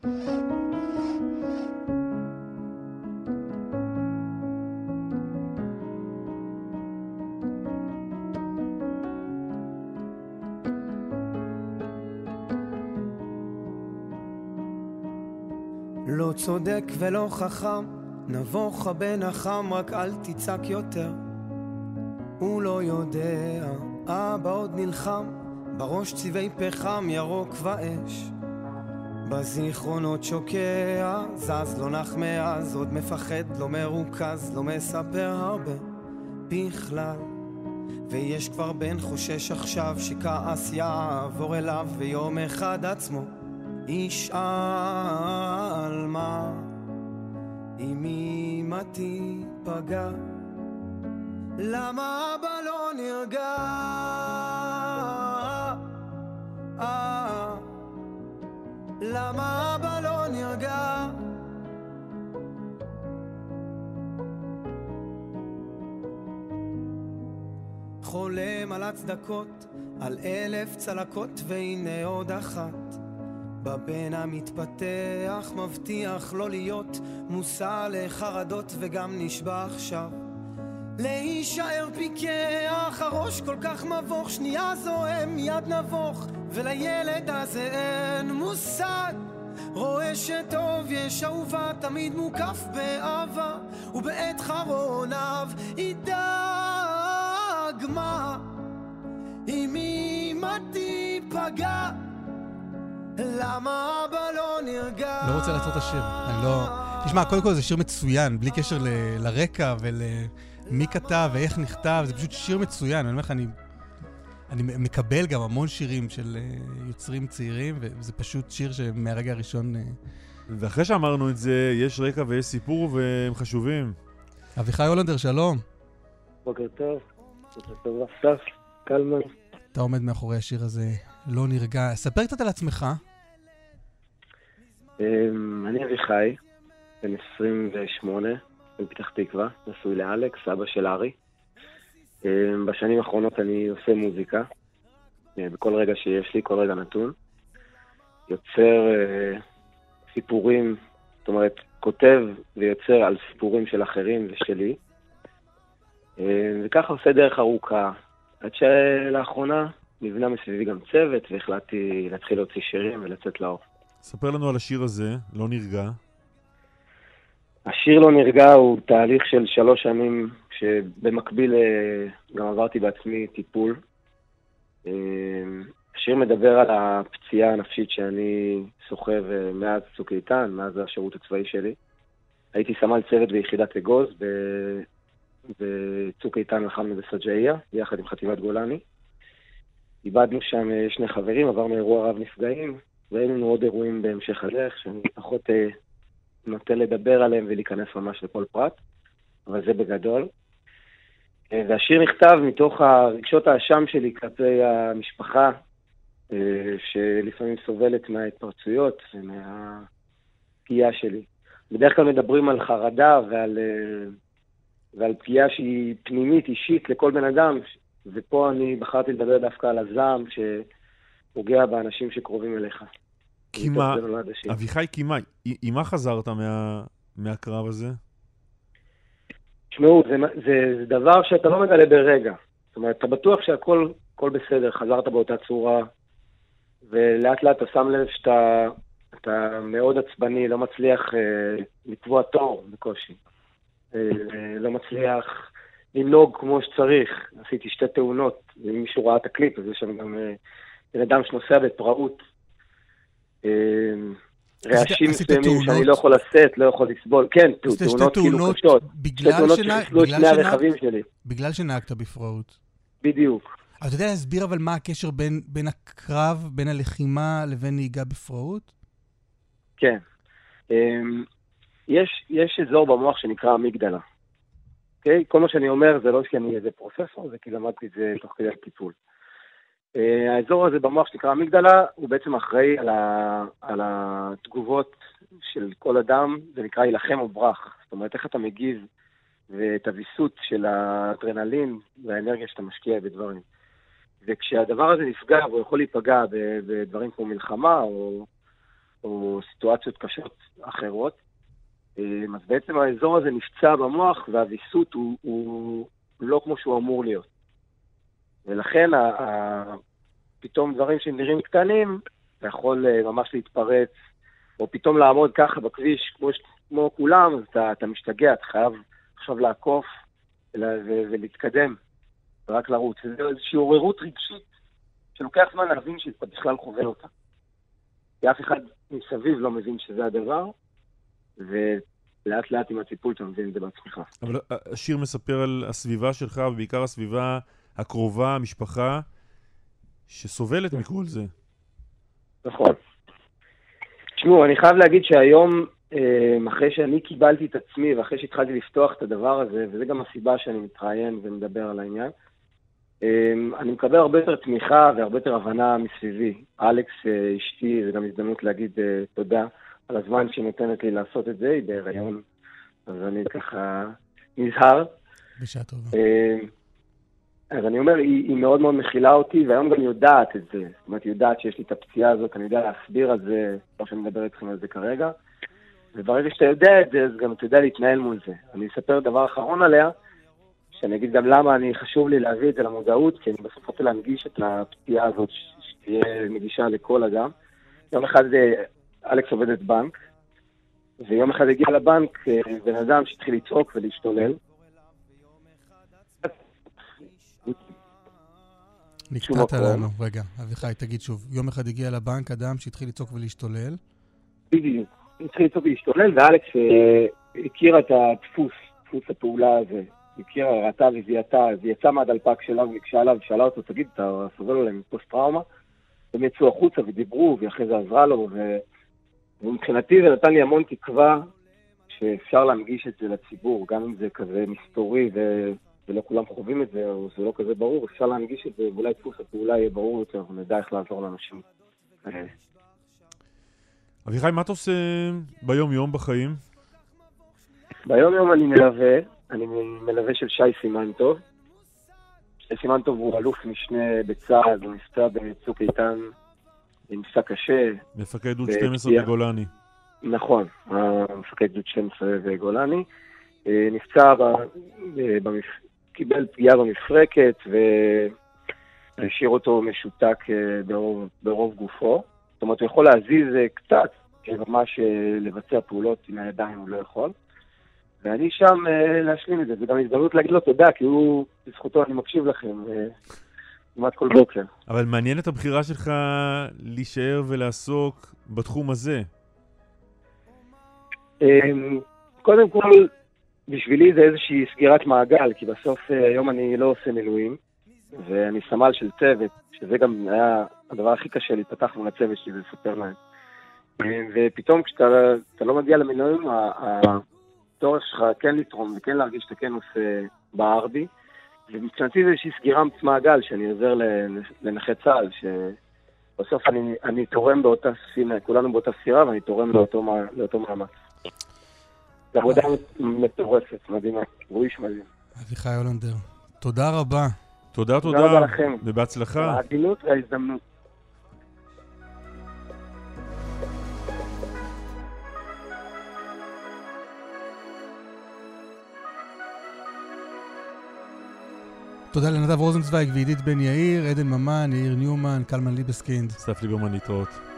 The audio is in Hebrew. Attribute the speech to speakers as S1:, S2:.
S1: לא צודק ולא חכם, נבוך הבן החם, רק אל תצעק יותר. הוא לא יודע, אבא עוד נלחם, בראש צבעי פחם ירוק ואש. בזיכרונות שוקע, זז לא נח מאז, עוד מפחד, לא מרוכז, לא מספר הרבה בכלל. ויש כבר בן חושש עכשיו שכעס יעבור אליו, ויום אחד עצמו ישאל מה אם אמא תיפגע, למה אבא לא נרגע, למה אבא לא נרגע. חולם על הצדקות, על 1000 צלקות, והנה עוד אחת. בבן המתפתח מבטיח לא להיות מושא לחרדות, וגם נשבע עכשיו להישאר פיקח. הראש כל כך מבוך, שנייה זוהם מיד נבוך, ולילד הזה אין מושג. רואה שטוב יש אהובה, תמיד מוקף באהבה, ובעת חרוניו ידאג מה אם אמא תיפגע, למה אבא לא נרגע.
S2: לא רוצה לעצור את השיר, אני לא... תשמע, קודם כל זה שיר מצוין, בלי קשר לרקע ולמי כתב ואיך נכתב, זה פשוט שיר מצוין. אני אומר לך, אני מקבל גם המון שירים של יוצרים צעירים, וזה פשוט שיר שמהרגע הראשון...
S3: ואחרי שאמרנו את זה, יש רקע ויש סיפור והם חשובים.
S2: אביחי הולנדר, שלום.
S4: בוקר טוב, בוקר טוב אסף, קלמן.
S2: אתה עומד מאחורי השיר הזה, לא נרגע. ספר קצת על עצמך.
S4: אני אביחי, בן 28, מפתח תקווה, נשוי לאלכס, אבא של ארי. בשנים האחרונות אני עושה מוזיקה, בכל רגע שיש לי, כל רגע נתון. יוצר סיפורים, זאת אומרת, כותב ויוצר על סיפורים של אחרים ושלי. וככה עושה דרך ארוכה, עד שלאחרונה נבנה מסביבי גם צוות, והחלטתי להתחיל להוציא שירים ולצאת לאור.
S3: ספר לנו על השיר הזה, לא נרגע.
S4: השיר לא נרגע הוא תהליך של 3 שנים, שבמקביל גם עברתי בעצמי טיפול. השיר מדבר על הפציעה הנפשית שאני סוחב מאז צוק איתן, מאז השירות הצבאי שלי. הייתי סמל צוות ביחידת אגוז, וצוק איתן לחמנו בסג'איה, יחד עם חטיבת גולני. איבדנו שם 2 חברים, עברנו אירוע רב נפגעים, והיינו לנו עוד אירועים בהמשך הדרך, שאני פחות נוטה לדבר עליהם ולהיכנס ממש לכל פרט, אבל זה בגדול. והשיר נכתב מתוך הרגשות האשם שלי כלפי המשפחה, שלפעמים סובלת מההתפרצויות ומהפגיעה שלי. בדרך כלל מדברים על חרדה ועל פגיעה שהיא פנימית, אישית לכל בן אדם, ופה אני בחרתי לדבר דווקא על הזעם שפוגע באנשים שקרובים אליך.
S3: קימה, אביחי קימה, עם מה חזרת מהקרב הזה?
S4: תשמעו, זה דבר שאתה לא מגלה ברגע. זאת אומרת, אתה בטוח שהכל בסדר, חזרת באותה צורה, ולאט לאט אתה שם לב שאתה מאוד עצבני, לא מצליח לקבוע תור בקושי. לא מצליח לנהוג כמו שצריך. עשיתי 2 תאונות, אם מישהו ראה את הקליפ, אז יש שם גם בן אדם שנוסע בפראות. רעשים מסוימים שאני לא יכול לשאת, לא יכול לסבול. כן, תאונות כאילו קשות. 2 תאונות שחיסלו את 2 הרכבים שלי.
S2: בגלל שנהגת בפראות.
S4: בדיוק.
S2: אבל אתה יודע להסביר אבל מה הקשר בין הקרב, בין הלחימה לבין נהיגה בפראות?
S4: כן. יש אזור במוח שנקרא אמיגדלה. אוקיי? כל מה שאני אומר זה לא שאני איזה פרופסור, זה כי למדתי את זה תוך כדי הטיפול. האזור הזה במוח שנקרא אמיגדלה, הוא בעצם אחראי על התגובות של כל אדם, זה נקרא ילחם או ברח. זאת אומרת, איך אתה מגיב ואת הוויסות של האדרנלין והאנרגיה שאתה משקיע בדברים. וכשהדבר הזה נפגע, הוא יכול להיפגע בדברים כמו מלחמה, או או סיטואציות קשות אחרות. אז בעצם האזור הזה נפצע במוח, והוויסות הוא לא כמו שהוא אמור להיות. ולכן פתאום דברים שנראים קטנים, אתה יכול ממש להתפרץ, או פתאום לעמוד ככה בכביש כמו כולם, אז אתה משתגע, אתה חייב עכשיו לעקוף ולהתקדם, ורק לרוץ. זה איזושהי עוררות רגשית, שלוקח זמן להבין שאתה בכלל חובל אותה. כי אף אחד מסביב לא מבין שזה הדבר, ולאט לאט עם הטיפול אתה מבין את זה בעצמך.
S3: אבל השיר מספר על הסביבה שלך, ובעיקר הסביבה הקרובה, המשפחה, שסובלת מכל זה.
S4: נכון. תשמעו, אני חייב להגיד שהיום, אחרי שאני קיבלתי את עצמי, ואחרי שהתחלתי לפתוח את הדבר הזה, וזה גם הסיבה שאני מתראיין ומדבר על העניין, אני מקבל הרבה יותר תמיכה והרבה יותר הבנה מסביבי. אלכס, אשתי, זה גם הזדמנות להגיד תודה על הזמן שהיא נותנת לי לעשות את זה, היא בהיריון, אז אני ככה נזהר.
S2: בשעה טובה.
S4: אז אני אומר, היא מאוד מאוד מכילה אותי, והיום גם יודעת את זה. זאת אומרת, היא יודעת שיש לי את הפציעה הזאת, אני יודע להסביר על זה, לא שאני מדבר איתכם על זה כרגע. וברגע שאתה יודע את זה, אז גם אתה יודע להתנהל מול זה. אני אספר דבר אחרון עליה, שאני אגיד גם למה חשוב לי להביא את זה למודעות, כי אני בסוף רוצה להנגיש את הפציעה הזאת, שתהיה מגישה לכל אדם. יום אחד אלכס עובדת בנק, ויום אחד הגיע לבנק בן אדם שהתחיל לצעוק ולהשתולל.
S2: נקטעת לנו, רגע, אביחי, תגיד שוב, יום אחד הגיע לבנק אדם שהתחיל לצעוק ולהשתולל?
S4: בדיוק, התחיל לצעוק ולהשתולל, ואלכס הכירה את דפוס הפעולה הזה, הכירה, ראתה וזיהתה, אז היא יצאה מהדלפק שלה ונקשה עליו, ושאלה אותו, תגיד, אתה סובל עליהם פוסט טראומה? הם יצאו החוצה ודיברו, ואחרי זה עזרה לו, ומבחינתי זה נתן לי המון תקווה שאפשר להנגיש את זה לציבור, גם אם זה כזה מסתורי ולא כולם חווים את זה, או זה לא כזה ברור, אפשר להנגיש את זה, ואולי דפוס הפעולה יהיה ברור יותר, ונדע איך לעזור לאנשים.
S3: אביחי, מה אתה עושה ביום-יום בחיים?
S4: ביום-יום אני מלווה של שי סימנטוב. שי סימנטוב הוא אלוף משנה בצה"ל, הוא נפצע בצוק איתן, נפצע קשה.
S3: מפקד גדוד 12 בגולני. נכון,
S4: מפקד גדוד 12 בגולני. נפצע קיבל פגיעה במפרקת והשאיר אותו משותק ברוב גופו. זאת אומרת, הוא יכול להזיז קצת, ממש לבצע פעולות עם הידיים הוא לא יכול. ואני שם להשלים את זה, וגם הזדמנות להגיד לו תודה, כי הוא, בזכותו אני מקשיב לכם כמעט כל בוקר.
S3: אבל מעניין את הבחירה שלך להישאר ולעסוק בתחום הזה.
S4: קודם כל, בשבילי זה איזושהי סגירת מעגל, כי בסוף היום אני לא עושה מילואים, ואני סמל של צוות, שזה גם היה הדבר הכי קשה להתפתח מול הצוות שלי ולספר להם. ופתאום כשאתה לא מגיע למילואים, הצורך שלך כן לתרום וכן להרגיש שאתה כן עושה בער בי, ומבחינתי זה איזושהי סגירה מעגל שאני עוזר לנכי צה"ל, שבסוף אני תורם באותה ספינה, כולנו באותה ספירה, ואני תורם לאותו מאמץ. זו עבודה מטורפת, מדהימה, הוא איש מדהים.
S2: אביחי הולנדר, תודה רבה.
S3: תודה.
S4: תודה רבה לכם.
S3: ובהצלחה.
S4: העדינות וההזדמנות.
S2: תודה לנדב רוזנצוויג ועידית בן יאיר, עדן ממן, יאיר ניומן, קלמן ליבסקינד.
S3: סטף ליברמן, להתראות.